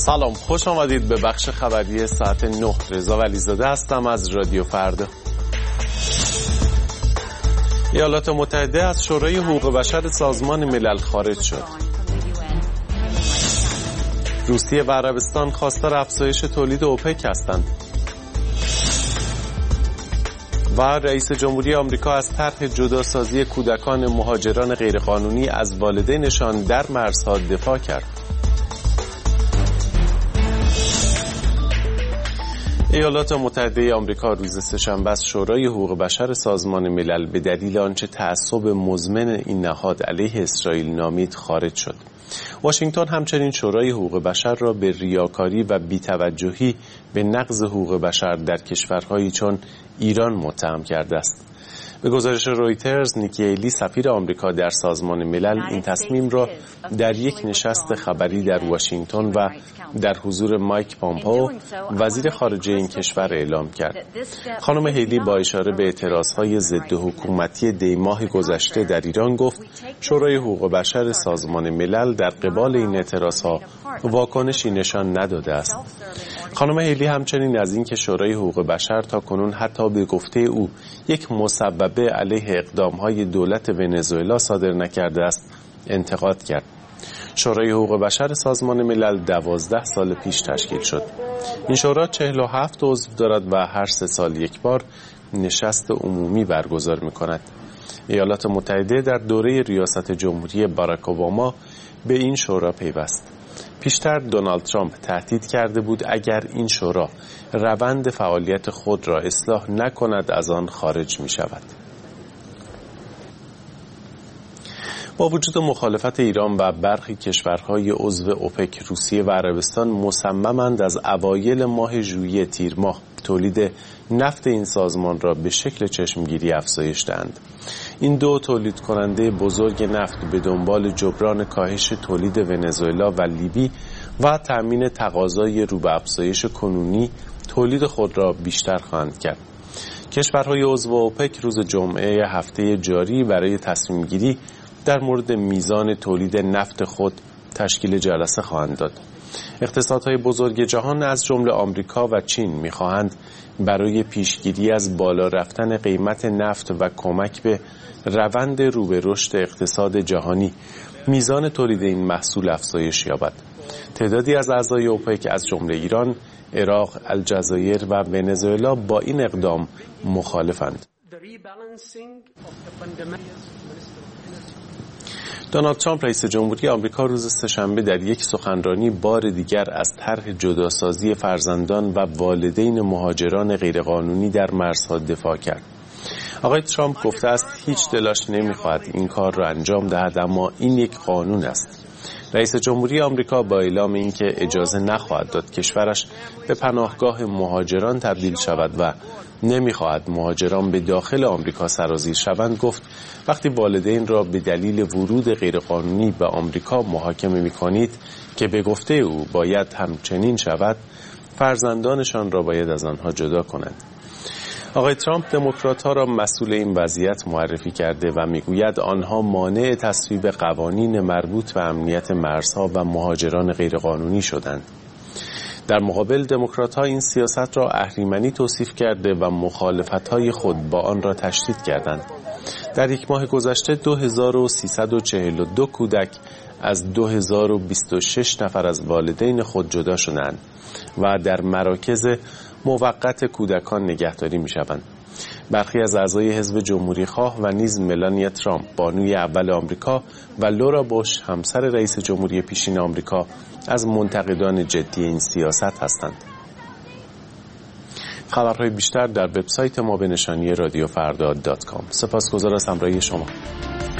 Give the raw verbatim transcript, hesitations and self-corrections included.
سلام، خوش آمدید به بخش خبری ساعت نه. رضا ولیزاده هستم از رادیو فردا. ایالات متحده از شورای حقوق بشر سازمان ملل خارج شد. روسیه و عربستان خواستار افزایش تولید اوپک هستند. و رئیس جمهوری آمریکا از طرح جداسازی کودکان مهاجران غیرقانونی از والدینشان در مرزها دفاع کرد. ایالات متحده آمریکا روز سه‌شنبه از شورای حقوق بشر سازمان ملل به دلیل آنچه تعصب مزمن این نهاد علیه اسرائیل نامید خارج شد. واشنگتن همچنین شورای حقوق بشر را به ریاکاری و بی‌توجهی به نقض حقوق بشر در کشورهایی چون ایران متهم کرده است. به گزارش رویترز، نیکی هیلی سفیر آمریکا در سازمان ملل این تصمیم را در یک نشست خبری در واشنگتن و در حضور مایک پامپئو وزیر خارجه این کشور اعلام کرد. خانم هیلی با اشاره به اعتراضهای ضد حکومتی دیماه گذشته در ایران گفت شورای حقوق بشر سازمان ملل در قبال این اعتراضها واکنشی نشان نداده است. خانم هیلی همچنین از اینکه شورای حقوق بشر تاکنون حتی به گفته او یک مسببه علیه اقدامهای دولت ونزوئلا صادر نکرده است انتقاد کرد. شورای حقوق بشر سازمان ملل دوازده سال پیش تشکیل شد. این شورا چهل و هفت عضو دارد و هر سه سال یک بار نشست عمومی برگزار می‌کند. ایالات متحده در دوره ریاست جمهوری باراک اوباما به این شورا پیوست. پیشتر دونالد ترامپ تهدید کرده بود اگر این شورا روند فعالیت خود را اصلاح نکند از آن خارج می شود. با وجود مخالفت ایران و برخی کشورهای عضو اوپک، روسیه و عربستان مصممند از اوایل ماه ژوئیه تیر ماه تولید نفت این سازمان را به شکل چشمگیری افزایش دهند. این دو تولید کننده بزرگ نفت به دنبال جبران کاهش تولید ونزوئلا و لیبی و تأمین تقاضای رو به افزایش کنونی تولید خود را بیشتر خواهند کرد. کشورهای عضو اوپک روز جمعه هفته جاری برای تصمیم گیری در مورد میزان تولید نفت خود تشکیل جلسه خواهند داد. اقتصادهای بزرگ جهان از جمله آمریکا و چین می‌خواهند برای پیشگیری از بالا رفتن قیمت نفت و کمک به روند رو به رشد اقتصاد جهانی میزان تولید این محصول افزایش یابد. تعدادی از اعضای اوپک از جمله ایران، عراق، الجزایر و ونزوئلا با این اقدام مخالفند. دونالد ترامپ رئیس جمهوری آمریکا روز سه‌شنبه در یک سخنرانی بار دیگر از طرح جداسازی فرزندان و والدین مهاجران غیرقانونی در مرزها دفاع کرد. آقای ترامپ گفته است هیچ دلش نمی‌خواهد این کار را انجام دهد، اما این یک قانون است. رئیس جمهوری آمریکا با اعلام اینکه اجازه نخواهد داد کشورش به پناهگاه مهاجران تبدیل شود و نمیخواهد مهاجران به داخل آمریکا سرازیر شوند، گفت وقتی والدین را به دلیل ورود غیرقانونی به آمریکا محاکمه می‌کنید که به گفته او باید همچنین شود، فرزندانشان را باید از آنها جدا کنند. آقای ترامپ دموکرات‌ها را مسئول این وضعیت معرفی کرده و میگوید آنها مانع تصویب قوانین مربوط به امنیت مرزها و مهاجران غیرقانونی شدند. در مقابل دموکرات‌ها این سیاست را اهریمنی توصیف کرده و مخالفت‌های خود با آن را تشدید کردند. در یک ماه گذشته دو هزار و سیصد و چهل و دو کودک از دو هزار و بیست و شش نفر از والدین خود جدا شدند و در مراکز موقت کودکان نگهداری می‌شوند. برخی از اعضای حزب جمهوری خواه و نیز ملانیا ترامپ بانوی اول آمریکا و لورا بوش همسر رئیس جمهوری پیشین آمریکا از منتقدان جدی این سیاست هستند. خبرهای بیشتر در وبسایت ما به نشانی رادیو فردا دات کام. سپاسگزار از همراهی شما.